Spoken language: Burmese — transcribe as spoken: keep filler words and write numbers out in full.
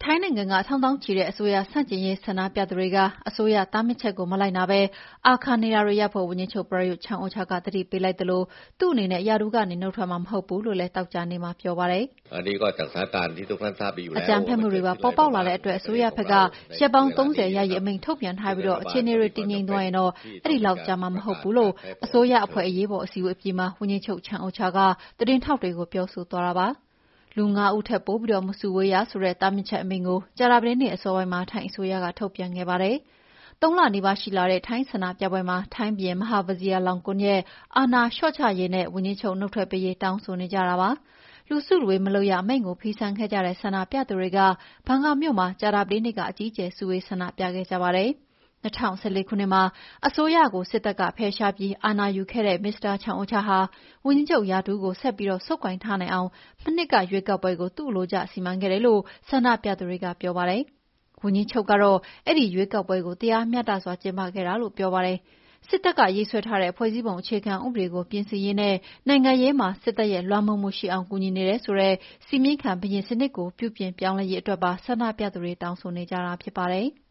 ထိုင်းနိုင်ငံကထောင်သောင်းချီတဲ့အစိုးရဆန့်ကျင်ရေးဆန္ဒပြသူတွေကအစိုးရတားမြစ်ချက်ကိုမလိုက်နာဘဲအာခါနေတာတွေရပ်ဖို့ဝန်ကြီးချုပ်ပရာယွတ်ချန်အိုချာကသတိပေးလိုက်သလိုသူ့အနေနဲ့ရာထူးကနေနုတ်ထွက်မှာမဟုတ်ဘူးလို့လည်းသောကြာနေ့မှာပြောပါတယ်။အကြမ်းဖက်မှုတွေပါပေါ်ပေါက်လာတဲ့အတွက်အစိုးရဘက်ကရက်ပေါင်းသုံးဆယ်ယာယီအမိန့်ထုတ်ပြန်ထားပြီးတော့အခြေအနေတွေတည်ငြိမ်သွားရင်တော့အဲ့ဒီလောက်ကြာမှာမဟုတ်ဘူးလို့အစိုးရအဖွဲ့အရေးပေါ်အစည်းအဝေးအပြီးမှာဝန်ကြီးချုပ်ချန်အိုချာကသတင်းထောက်တွေကိုပြောဆိုသွားတာပါ။လူငါးဦးထက်ပိုပြီးမစုဝေးရဆိုတဲ့တားမြစ်ချက်အမိန့်ကိုကြာသပတေးနေ့အစောပိုင်းမှာထိုင်းအစိုးရကထုတ်ပြန်ခဲ့ပါတယ်။သုံးလနီးပါးရှိလာတဲ့ထိုင်းဆန္ဒပြပွဲမှာထိုင်းဘုရင်မဟာဝဇီရာလောင်ကွန်းရဲ့အာဏာလျှော့ချရေးနဲ့ဝန်ကြီးချုပ်နုတ်ထွက်ပေးရေးတောင်းဆိုနေကြတာပါ။လူစုလူဝေးမလုပ်ရအမိန့်ကိုဖီဆန်ခဲ့ကြတဲ့ဆန္ဒပြသူတွေကဘန်ကောက်မြို့မှာကြာသပတေးနေ့ကအကြီးအကျယ်စုဝေးဆန္ဒပြခဲ့ကြပါတယ်။၂၀၁၄ခုနှစ်မှာအစိုးရကိုစစ်တပ်ကဖယ်ရှားပြီးအာဏာယူခဲ့တဲ့မစ္စတာချန်အိုချာဟာဝန်ကြီးချုပ်ရာထူးကိုဆက်ပြီးဆုပ်ကိုင်ထားနိုင်အောင်မနှစ်ကရွေးကောက်ပွဲကိုသူ့အလိုကျစီမံခဲ့တယ်လို့ဆန္ဒပြသူတွေကပြောပါတယ်။ဝန်ကြီးချုပ်ကတော့အဲ့ဒီရွေးကောက်ပွဲကိုတရားမျှတစွာကျင်းပခဲ့တာလို့ပြောပါတယ်။စစ်တပ်ကရေးဆွဲထားတဲ့ဖွဲ့စည်းပုံအခြေခံဥပဒေကိုပြင်ဆင်ရေးနဲ့နိုင်ငံရေးမှာစစ်တပ်ရဲ့လွှမ်းမိုးမှုရှိအောင်ကူညီနေတယ်ဆိုတဲ့စည်းမျဉ်းခံဘုရင်စနစ်ကိုပြုပြင်ပြောင်းလဲရေးအတွက်ပါဆန္ဒပြသူတွေတောင်းဆိုနေကြတာဖြစ်ပါတယ်။